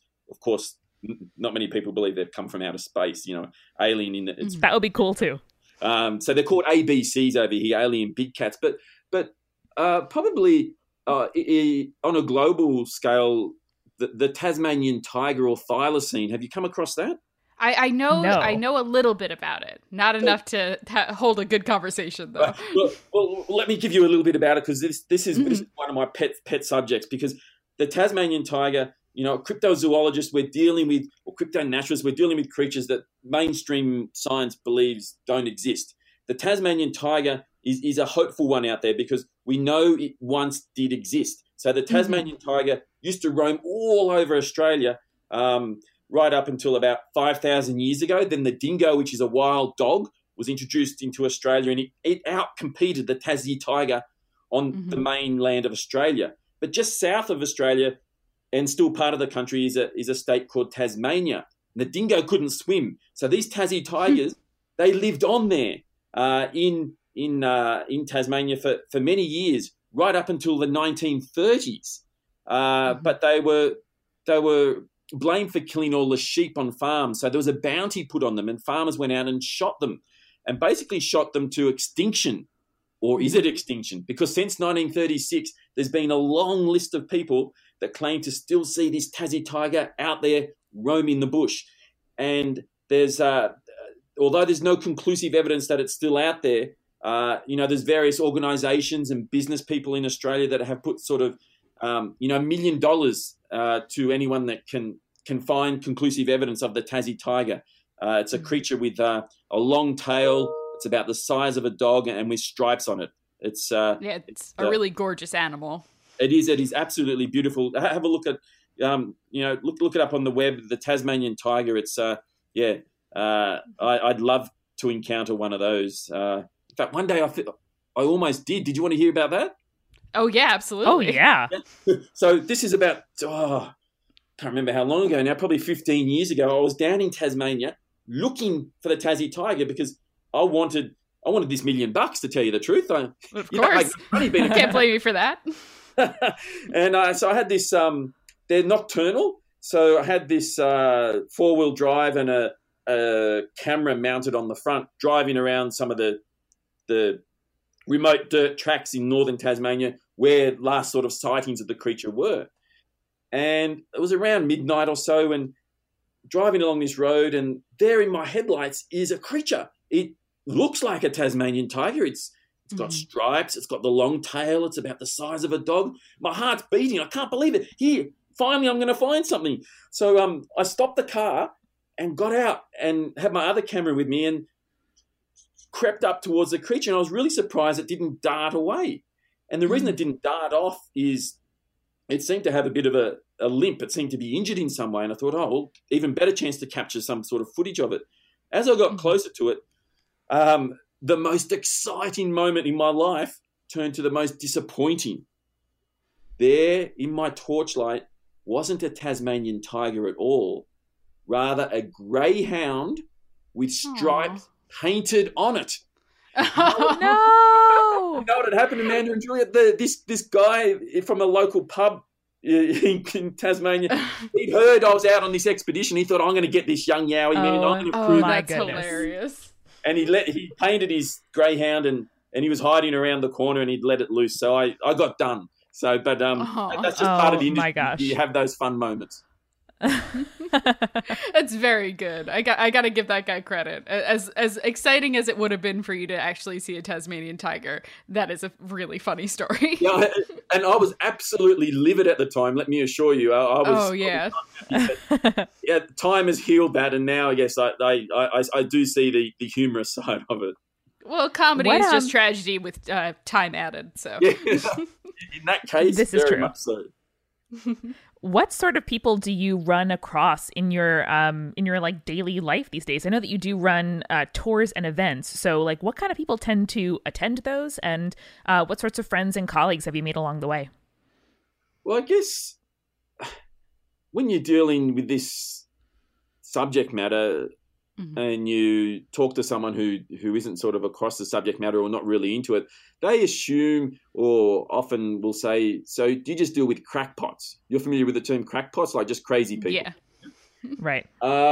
not many people believe they've come from outer space. Alien in it's that would be cool too. So they're called ABCs over here, alien big cats. But probably on a global scale, the Tasmanian tiger or thylacine. Have you come across that? I know a little bit about it. Not enough to hold a good conversation, though. Well, let me give you a little bit about it, because this is one of my pet subjects. Because the Tasmanian tiger, cryptozoologists, or cryptonaturalists, we're dealing with creatures that mainstream science believes don't exist. The Tasmanian tiger is a hopeful one out there, because we know it once did exist. So the Tasmanian tiger used to roam all over Australia right up until about 5,000 years ago. Then the dingo, which is a wild dog, was introduced into Australia, and it outcompeted the Tassie tiger on the mainland of Australia. But just south of Australia, and still part of the country, is a state called Tasmania. And the dingo couldn't swim, so these Tassie tigers they lived on there in Tasmania for many years, right up until the 1930s. But they were blamed for killing all the sheep on farms, so there was a bounty put on them, and farmers went out and shot them, and basically shot them to extinction. Or is it extinction? Because since 1936, there's been a long list of people that claim to still see this Tassie tiger out there roaming the bush. And there's, although there's no conclusive evidence that it's still out there, there's various organisations and business people in Australia that have put sort of, $1 million to anyone that can find conclusive evidence of the Tassie tiger. It's a creature with a long tail. It's about the size of a dog and with stripes on it. It's a really gorgeous animal. It is absolutely beautiful. Have a look at look it up on the web. The Tasmanian tiger. It's I'd love to encounter one of those. In fact, one day I almost did. Did you want to hear about that? Oh yeah, absolutely. Oh yeah. So this is about can't remember how long ago now. Probably 15 years ago. I was down in Tasmania looking for the Tassie tiger because I wanted this $1 million, to tell you the truth. Of course. Can't blame you for that. And so I had this, they're nocturnal. So I had this 4-wheel drive and a camera mounted on the front, driving around some of the remote dirt tracks in northern Tasmania where last sort of sightings of the creature were. And it was around midnight or so, and driving along this road, and there in my headlights is a creature. It looks like a Tasmanian tiger. It's got stripes. It's got the long tail. It's about the size of a dog. My heart's beating. I can't believe it. Here, finally, I'm going to find something. So I stopped the car and got out and had my other camera with me and crept up towards the creature. And I was really surprised it didn't dart away. And the reason it didn't dart off is it seemed to have a bit of a limp. It seemed to be injured in some way. And I thought, even better chance to capture some sort of footage of it. As I got closer to it, the most exciting moment in my life turned to the most disappointing. There in my torchlight wasn't a Tasmanian tiger at all, rather a greyhound with stripes painted on it. Oh, no! You know what had happened, Amanda and Julia? This guy from a local pub in Tasmania, he'd heard I was out on this expedition. He thought, I'm going to get this young yowie man and I'm going to prove that's hilarious. And he painted his greyhound and he was hiding around the corner and he'd let it loose. So I got done. So, but that's just part of the industry. My gosh. You have those fun moments. That's very good. I got to give that guy credit. As exciting as it would have been for you to actually see a Tasmanian tiger, that is a really funny story. Yeah, and I was absolutely livid at the time. Let me assure you, I was. Oh yeah. Yeah, time has healed that, and now I guess I do see the humorous side of it. Well, comedy is just tragedy with time added. So yeah, in that case, this is very true. much so. What sort of people do you run across in your like daily life these days? I know that you do run tours and events. So like what kind of people tend to attend those, and what sorts of friends and colleagues have you made along the way? Well, I guess when you're dealing with this subject matter and you talk to someone who isn't sort of across the subject matter or not really into it, they assume or often will say, so do you just deal with crackpots? You're familiar with the term crackpots, like just crazy people? Yeah. Right.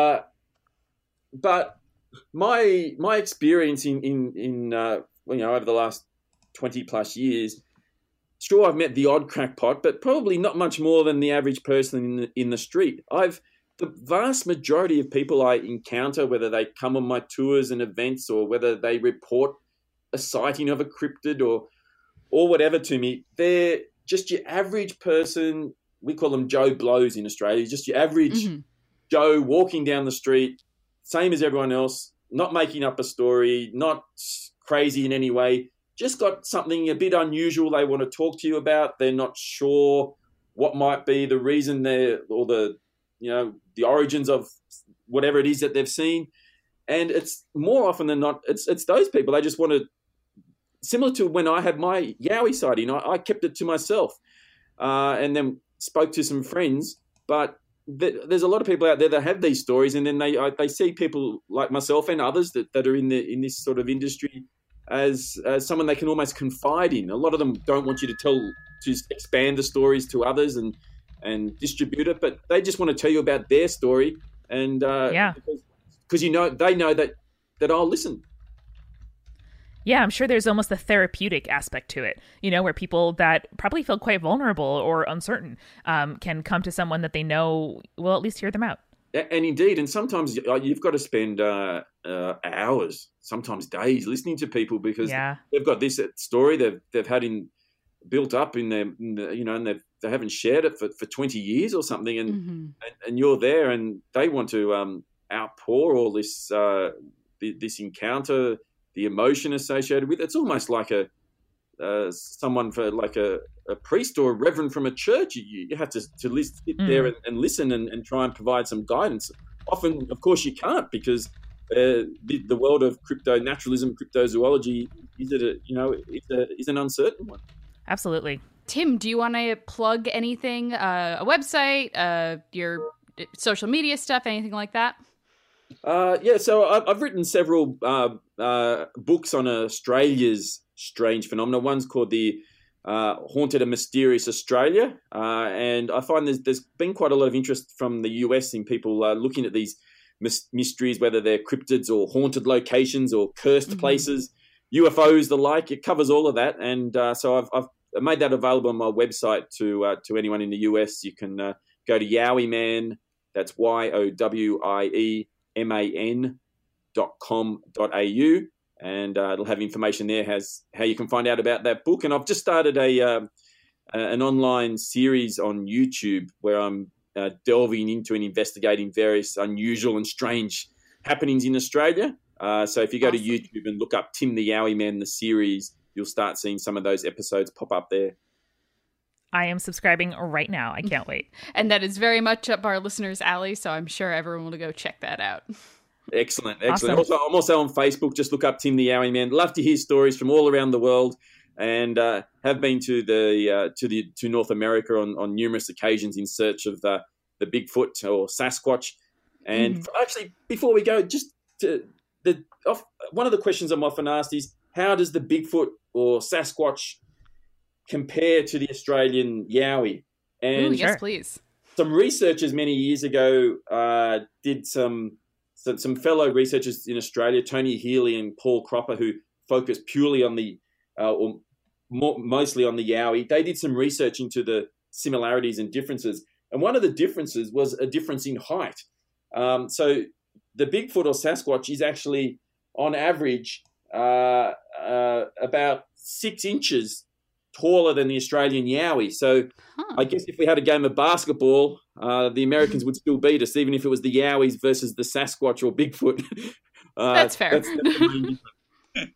But my experience in over the last 20 plus years, sure, I've met the odd crackpot, but probably not much more than the average person in the street. The vast majority of people I encounter, whether they come on my tours and events or whether they report a sighting of a cryptid or whatever to me, they're just your average person. We call them Joe Blows in Australia, just your average Joe walking down the street, same as everyone else, not making up a story, not crazy in any way, just got something a bit unusual they want to talk to you about. They're not sure what might be the reason the origins of whatever it is that they've seen. And it's more often than not, it's those people. They just want to, similar to when I had my Yowie sighting, I kept it to myself and then spoke to some friends. But there's a lot of people out there that have these stories, and then they see people like myself and others that are in this sort of industry as someone they can almost confide in. A lot of them don't want you to expand the stories to others and distribute it, but they just want to tell you about their story, and because they know that I'll listen. Yeah, I'm sure there's almost a therapeutic aspect to it, where people that probably feel quite vulnerable or uncertain can come to someone that they know will at least hear them out. And indeed, and sometimes you've got to spend hours, sometimes days, listening to people because they've got this story they've had built up in their, and they haven't shared it for 20 years or something, and you're there, and they want to outpour all this this encounter, the emotion associated with it. It's almost like someone for like a priest or a reverend from a church. You have to sit there and listen and try and provide some guidance. Often, of course, you can't because the world of crypto naturalism, cryptozoology is an uncertain one. Absolutely. Tim, do you want to plug anything? A website, your social media stuff, anything like that? So I've written several books on Australia's strange phenomena. One's called the Haunted and Mysterious Australia, and I find there's been quite a lot of interest from the US in people looking at these mysteries, whether they're cryptids or haunted locations or cursed places, UFOs, the like. It covers all of that, and so I've made that available on my website to anyone in the US. You can go to Yowie Man. That's YOWIEMAN.com.au, and it'll have information there as how you can find out about that book. And I've just started an online series on YouTube where I'm delving into and investigating various unusual and strange happenings in Australia. So if you go to YouTube and look up Tim the Yowie Man, the series, you'll start seeing some of those episodes pop up there. I am subscribing right now. I can't wait. And that is very much up our listeners' alley, so I'm sure everyone will go check that out. Excellent. Awesome. I'm also on Facebook. Just look up Tim the Yowie Man. Love to hear stories from all around the world, and have been to North America on numerous occasions in search of the Bigfoot or Sasquatch. And actually, before we go, just one of the questions I'm often asked is, how does the Bigfoot or Sasquatch compare to the Australian Yowie? And yes, please. Some researchers many years ago did some fellow researchers in Australia, Tony Healy and Paul Cropper, who focused purely on mostly on the Yowie. They did some research into the similarities and differences, and one of the differences was a difference in height. So the Bigfoot or Sasquatch is actually, on average, about 6 inches taller than the Australian Yowie. So I guess if we had a game of basketball, the Americans would still beat us, even if it was the Yowies versus the Sasquatch or Bigfoot. That's fair. That's the main difference.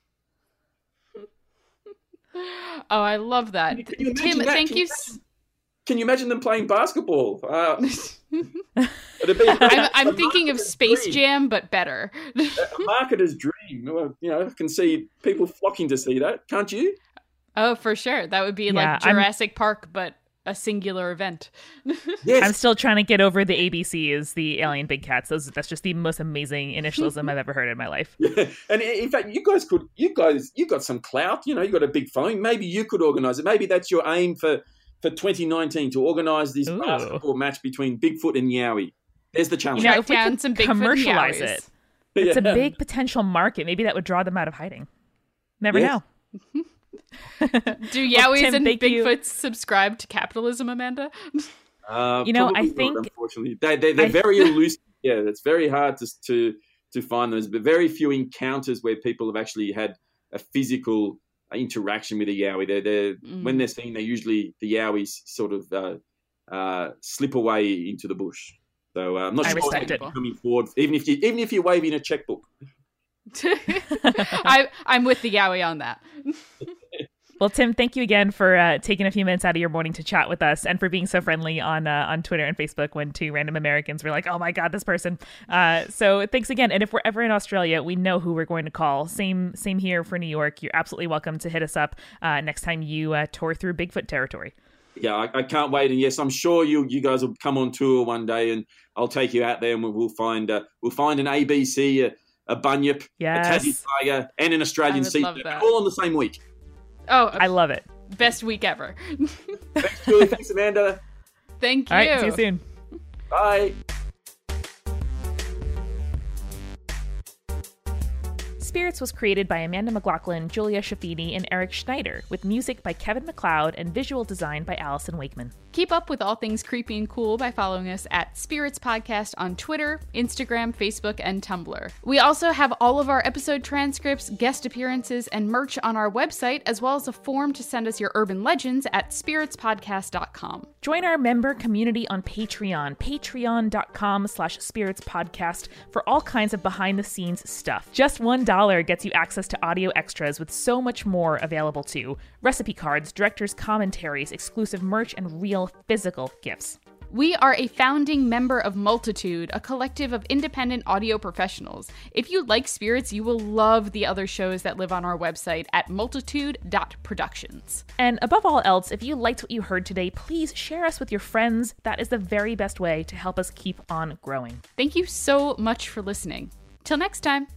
Oh, I love that. Tim, thank you. Can you imagine them playing basketball? I'm thinking of Space Jam, but better. A marketer's dream. I can see people flocking to see that. Can't you? Oh, for sure. That would be like Jurassic Park, but a singular event. Yes. I'm still trying to get over the ABCs, the alien big cats. That's just the most amazing initialism I've ever heard in my life. Yeah. And in fact, you guys got some clout. You got a big phone. Maybe you could organise it. Maybe that's your aim for 2019, to organise this basketball match between Bigfoot and Yowie. There's the challenge. If we could commercialize it, it's a big potential market. Maybe that would draw them out of hiding. Never know. Do Yowies and Bigfoots subscribe to capitalism, Amanda? I think not, unfortunately they're very elusive. Yeah, it's very hard to find those. But very few encounters where people have actually had a physical interaction with a Yowie. When they're seen, the Yowies sort of slip away into the bush. So I'm not sure respect it. Coming forward, even if you're waving a checkbook. I'm with the Yowie on that. Well, Tim, thank you again for taking a few minutes out of your morning to chat with us and for being so friendly on Twitter and Facebook when two random Americans were like, oh my God, this person. So thanks again. And if we're ever in Australia, we know who we're going to call. Same here for New York. You're absolutely welcome to hit us up next time you tour through Bigfoot territory. Yeah, I can't wait. And yes, I'm sure you guys will come on tour one day, and I'll take you out there, and we'll find an ABC, a bunyip, a Tassie tiger, and an Australian sea serpent, all on the same week. Oh, I love it. Best week ever. Thanks, Julie. Thanks, Amanda. Thank you. All right, see you soon. Bye. Spirits was created by Amanda McLaughlin, Julia Shafini, and Eric Schneider, with music by Kevin MacLeod and visual design by Allison Wakeman. Keep up with all things creepy and cool by following us at Spirits Podcast on Twitter, Instagram, Facebook, and Tumblr. We also have all of our episode transcripts, guest appearances, and merch on our website, as well as a form to send us your urban legends at spiritspodcast.com. Join our member community on Patreon, patreon.com/spiritspodcast, for all kinds of behind-the-scenes stuff. Just $1 gets you access to audio extras with so much more available too. Recipe cards, director's commentaries, exclusive merch, and real physical gifts. We are a founding member of Multitude, a collective of independent audio professionals. If you like Spirits, you will love the other shows that live on our website at multitude.productions. And above all else, if you liked what you heard today, please share us with your friends. That is the very best way to help us keep on growing. Thank you so much for listening. Till next time.